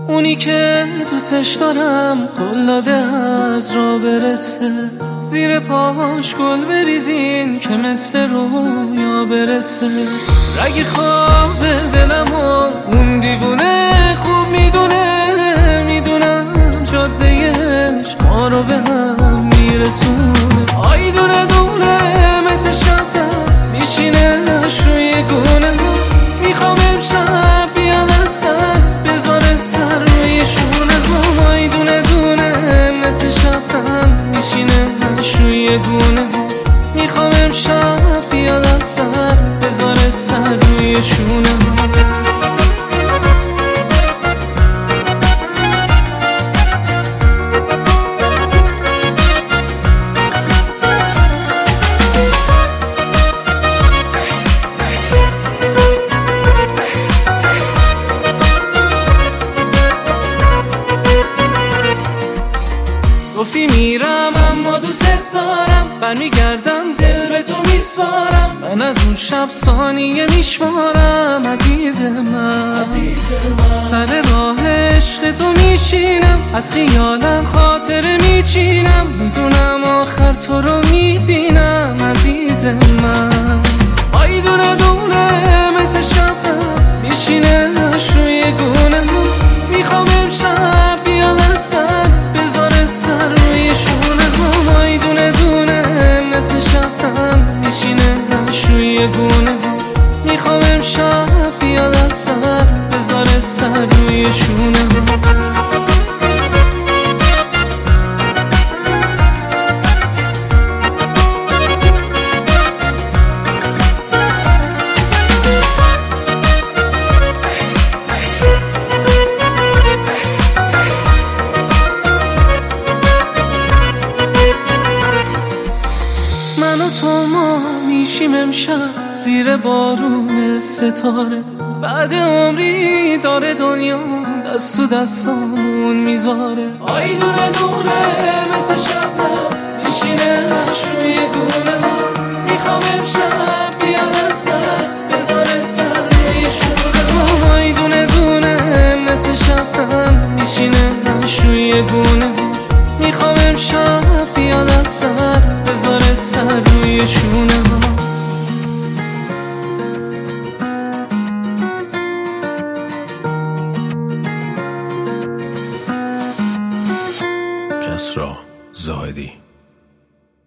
اونی که دوستش دارم قلاده از را برسه، زیر پاش گل بریزین که مثل رویا برسه. رگ خواب دلم و اون دیوونه خوب میدونه، میدونم جادهش ما رو به هم میرسونه. آی دونه دونه مثل شبنم میشینه روی گونه، میخوام امشب بیاد از سر بذاره سر روی شونه. آی دونه دونه مثل شبنم میشینه روی گونه، میخوام امشب بیاد از سر بذاره سر روی شونه. گفتی میرم اما دوست دارم، برمیگردم دل به تو میسپارم. من از اون شب ثانیه میشمارم عزیز من. سر راه عشق تو میشینم، از خیالم خاطره میچینم، میدونم آخر تو رو میبینم عزیز من. آی دونه دونه مثل شبنم میشینه روی گونه، میخوام امشب بیاد از سر بذاره سر روی شونه. آی دونه دونه مثل شبنم میشینه روی گونه، میخوام امشب بیاد از سر بذاره سر روی شونه. من و تو ما میشیم امشب زیر بارون ستاره، بعد عمری داره دنیا دست تو دستامون میذاره. آی دونه دونه مثل شبنم میشینه روی گونه، میخوام امشب بیاد از سر بذاره سر روی شونه. آی دونه دونه مثل شبنم میشینه روی گونه، میخوام امشب بیاد از سر بذاره سر روی شونه.